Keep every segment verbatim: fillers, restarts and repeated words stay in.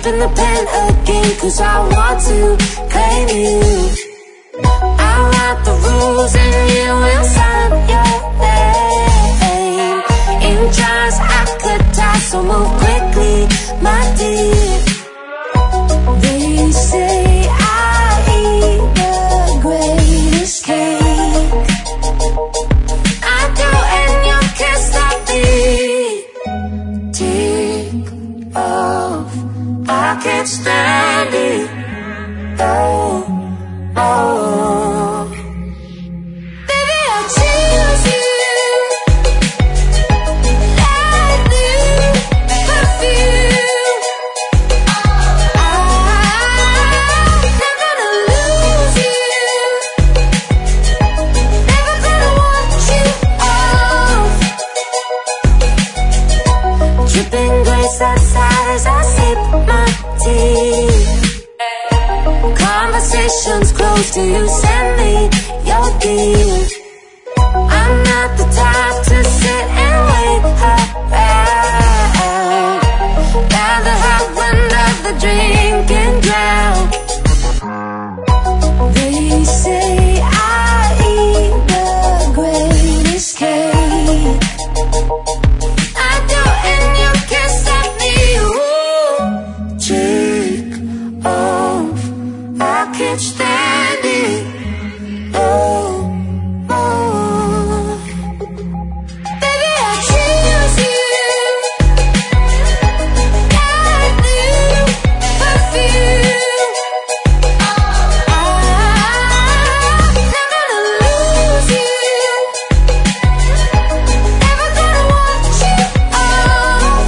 flipping the pen again, cause I want to claim you. I'll write the rules and you will sign your name. In jars I could die, so move quickly, my dear. They say I eat the greatest cake. I do, and you can't stop me. Tick off, I can't stand it. Oh, oh. Baby, I choose you. Like new perfume. I'm not gonna lose you. Never gonna want you off. Dripping grace outside as I sip my tea. Conversations close till you send me your deal. I'm not the type to sit and wait around. Rather have another drink and drown. They say I eat the greatest cake. I do, and you can't stop me. Ooh. Take off, I can't stand it. Oh, oh. Baby, I choose you. Like new perfume. I'm not gonna lose you. Never gonna want you off.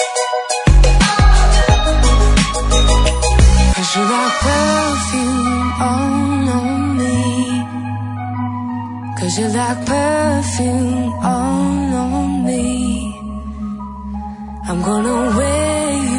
Cause you like perfume all on me. Cause you like perfume all on me. I'm gonna wear you